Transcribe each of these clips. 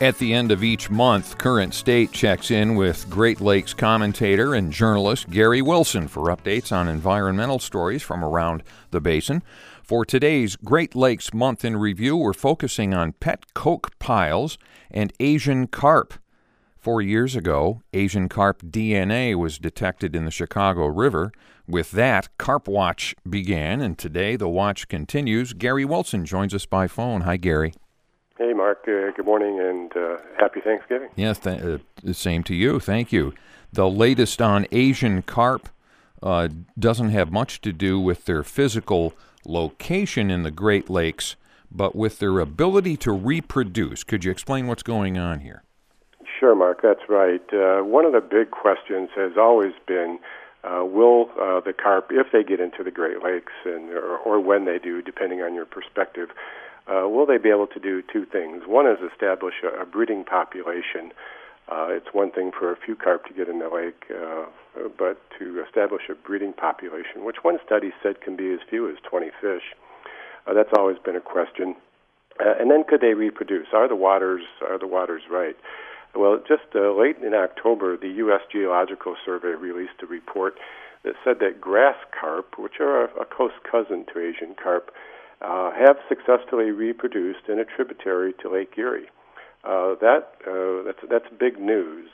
At the end of each month, Current State checks in with Great Lakes commentator and journalist Gary Wilson for updates on environmental stories from around the basin. For today's Great Lakes Month in Review, we're focusing on pet coke piles and Asian carp. 4 years ago, Asian carp DNA was detected in the Chicago River. With that, Carp Watch began, and today the watch continues. Gary Wilson joins us by phone. Hi, Gary. Hey, Mark. Good morning and happy Thanksgiving. Yes, same to you. Thank you. The latest on Asian carp doesn't have much to do with their physical location in the Great Lakes, but with their ability to reproduce. Could you explain what's going on here? Sure, Mark. That's right. One of the big questions has always been, will the carp, if they get into the Great Lakes, or when they do, depending on your perspective, will they be able to do two things? One is establish a breeding population. It's one thing for a few carp to get in the lake, but to establish a breeding population, which one study said can be as few as 20 fish. That's always been a question. And then could they reproduce? Are the waters right? Well, just late in October, the U.S. Geological Survey released a report that said that grass carp, which are a close cousin to Asian carp, have successfully reproduced in a tributary to Lake Erie. That's big news.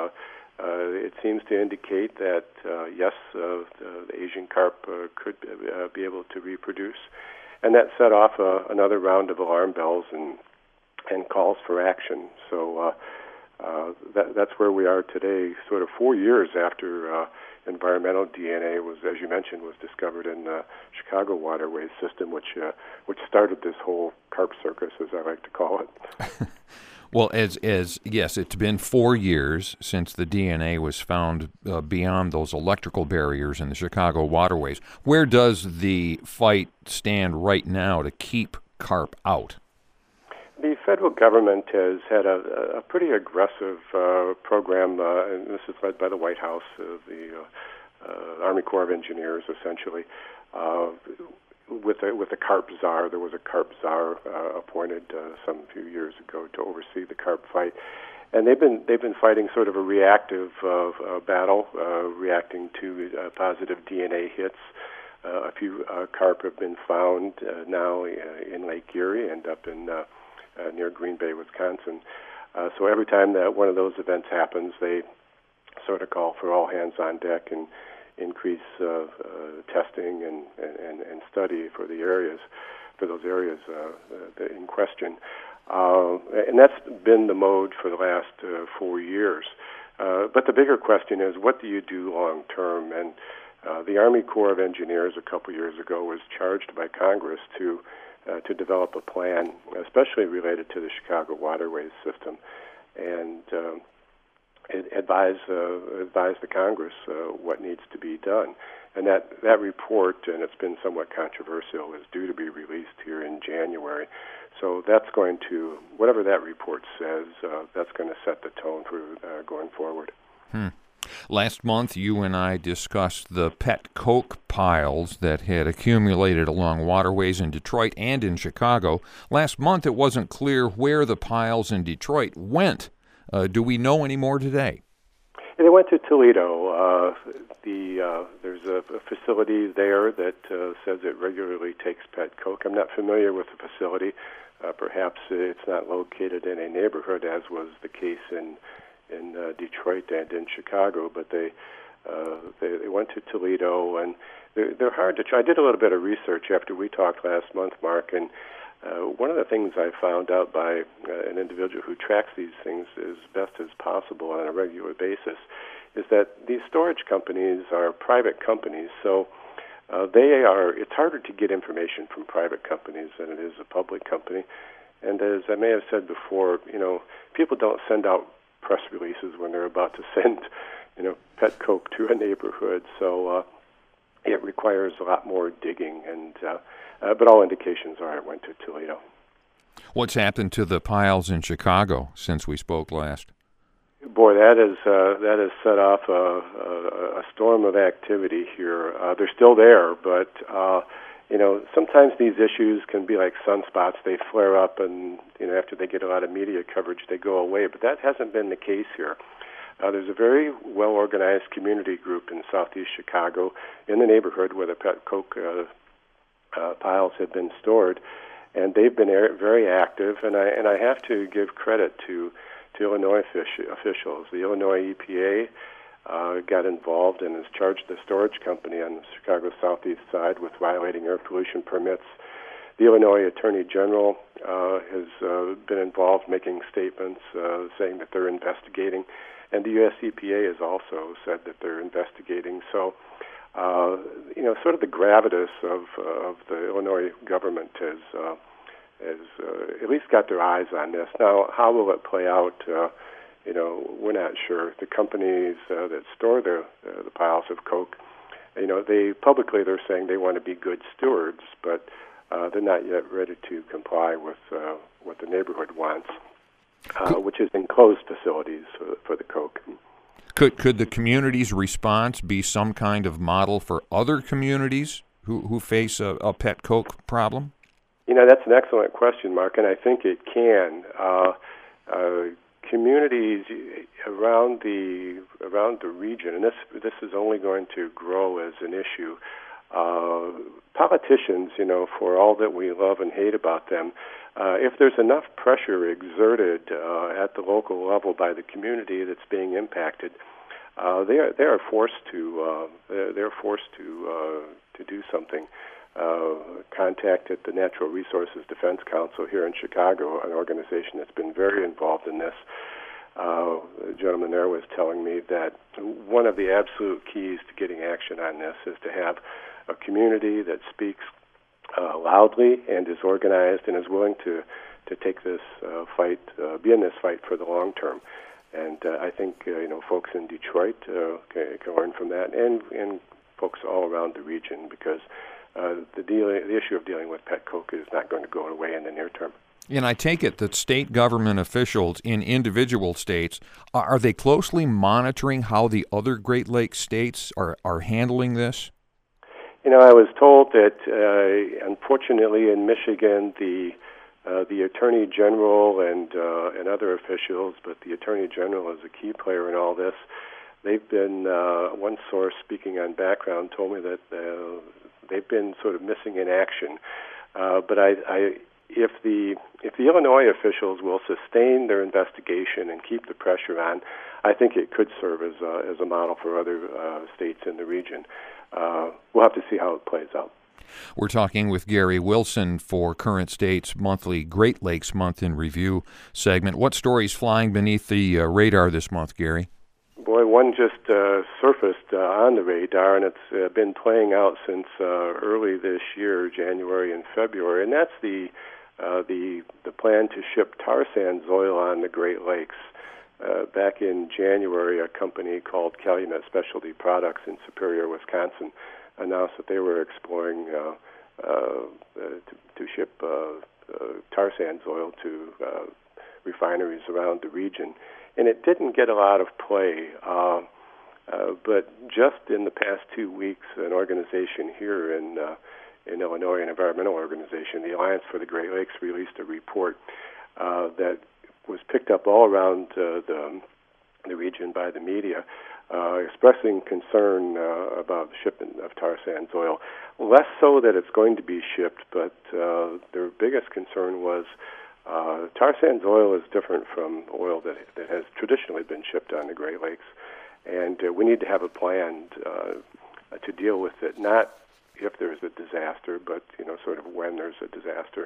It seems to indicate that yes, the Asian carp could be able to reproduce, and that set off another round of alarm bells and calls for action. So that's where we are today, sort of 4 years after environmental DNA was, as you mentioned, was discovered in the Chicago waterway system, which started this whole carp circus, as I like to call it. Well, yes, it's been 4 years since the DNA was found beyond those electrical barriers in the Chicago waterways. Where does the fight stand right now to keep carp out? The federal government has had a pretty aggressive program, and this is led by the White House, the Army Corps of Engineers, essentially. With the carp czar, there was a carp czar appointed some few years ago to oversee the carp fight, and they've been fighting sort of a reactive battle, reacting to positive DNA hits. A few carp have been found now in Lake Erie and up in near Green Bay, Wisconsin. So every time that one of those events happens, they sort of call for all hands on deck and increase testing and study for those areas in question. And that's been the mode for the last 4 years. But the bigger question is, what do you do long term? And the Army Corps of Engineers a couple years ago was charged by Congress to develop a plan, especially related to the Chicago waterways system, and advise the Congress what needs to be done. And that report, and it's been somewhat controversial, is due to be released here in January. So that's going to, whatever that report says, that's going to set the tone for going forward. Last month, you and I discussed the pet coke piles that had accumulated along waterways in Detroit and in Chicago. Last month, it wasn't clear where the piles in Detroit went. Do we know any more today? They went to Toledo. There's a facility there that says it regularly takes pet coke. I'm not familiar with the facility. Perhaps it's not located in a neighborhood, as was the case in Detroit and in Chicago, but they went to Toledo, and they're hard to try. I did a little bit of research after we talked last month, Mark, and one of the things I found out by an individual who tracks these things as best as possible on a regular basis is that these storage companies are private companies, so it's harder to get information from private companies than it is a public company. And as I may have said before, people don't send out press releases when they're about to send, pet coke to a neighborhood. So it requires a lot more digging, and but all indications are it went to Toledo. What's happened to the piles in Chicago since we spoke last? Boy, that has set off a storm of activity here. They're still there, but sometimes these issues can be like sunspots. They flare up, and after they get a lot of media coverage, they go away. But that hasn't been the case here. There's a very well-organized community group in southeast Chicago, in the neighborhood where the pet coke piles have been stored, and they've been very active. And I have to give credit to Illinois officials. The Illinois EPA got involved and has charged the storage company on the Chicago southeast side with violating air pollution permits. The Illinois Attorney General has been involved, making statements saying that they're investigating, and the U.S. EPA has also said that they're investigating. So, sort of the gravitas of the Illinois government has at least got their eyes on this. Now, how will it play out? We're not sure. The companies that store the piles of coke, they're saying they want to be good stewards, but they're not yet ready to comply with what the neighborhood wants, which is enclosed facilities for the coke. Could the community's response be some kind of model for other communities who face a pet coke problem? That's an excellent question, Mark, and I think it can. Communities around the region, and this is only going to grow as an issue. Politicians, for all that we love and hate about them, if there's enough pressure exerted at the local level by the community that's being impacted, they are forced to do something. Contacted the Natural Resources Defense Council here in Chicago, an organization that's been very involved in this. The gentleman there was telling me that one of the absolute keys to getting action on this is to have a community that speaks loudly and is organized and is willing to take this fight, be in this fight for the long term. And I think folks in Detroit can learn from that, and folks all around the region, because the issue of dealing with pet coke is not going to go away in the near term. And I take it that state government officials in individual states, are they closely monitoring how the other Great Lakes states are handling this? I was told that unfortunately in Michigan, the Attorney General and other officials, but the Attorney General is a key player in all this. They've been, one source speaking on background told me that they've been sort of missing in action. But if the Illinois officials will sustain their investigation and keep the pressure on, I think it could serve as a model for other states in the region. We'll have to see how it plays out. We're talking with Gary Wilson for Current State's monthly Great Lakes Month in Review segment. What stories flying beneath the radar this month, Gary? Boy, one just surfaced on the radar, and it's been playing out since early this year, January and February, and that's the plan to ship tar sands oil on the Great Lakes. Back in January, a company called Calumet Specialty Products in Superior, Wisconsin, announced that they were exploring to ship tar sands oil to refineries around the region. And it didn't get a lot of play, but just in the past 2 weeks, an organization here in Illinois, an environmental organization, the Alliance for the Great Lakes, released a report that was picked up all around the region by the media, expressing concern about the shipment of tar sands oil. Less so that it's going to be shipped, but their biggest concern was tar sands oil is different from oil that has traditionally been shipped on the Great Lakes, and we need to have a plan to deal with it, not if there's a disaster, but sort of when there's a disaster.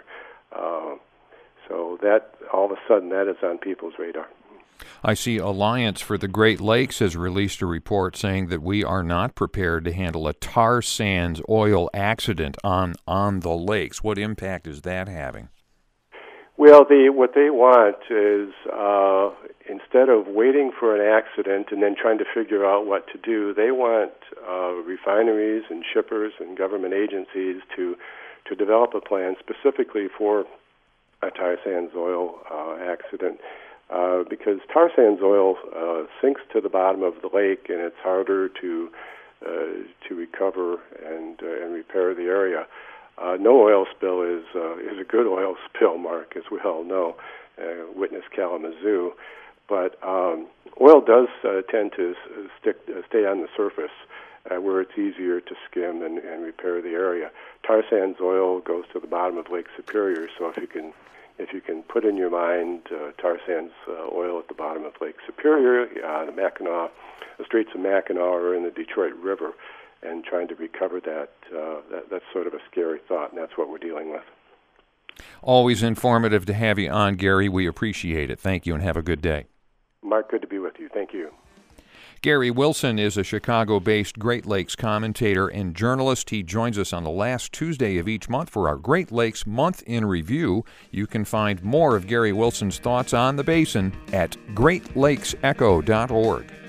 So that all of a sudden that is on people's radar. I see Alliance for the Great Lakes has released a report saying that we are not prepared to handle a tar sands oil accident on the lakes. What impact is that having? Well, what they want is instead of waiting for an accident and then trying to figure out what to do, they want refineries and shippers and government agencies to develop a plan specifically for a tar sands oil accident. Because tar sands oil sinks to the bottom of the lake, and it's harder to recover and repair the area. No oil spill is a good oil spill, Mark, as we all know. Witness Kalamazoo. But oil does tend to stay on the surface where it's easier to skim and repair the area. Tar sands oil goes to the bottom of Lake Superior, so if you can put in your mind tar sands oil at the bottom of Lake Superior, the Straits of Mackinac, or in the Detroit River, and trying to recover that's sort of a scary thought, and that's what we're dealing with. Always informative to have you on, Gary. We appreciate it. Thank you, and have a good day. Mark, good to be with you. Thank you. Gary Wilson is a Chicago-based Great Lakes commentator and journalist. He joins us on the last Tuesday of each month for our Great Lakes Month in Review. You can find more of Gary Wilson's thoughts on the basin at greatlakesecho.org.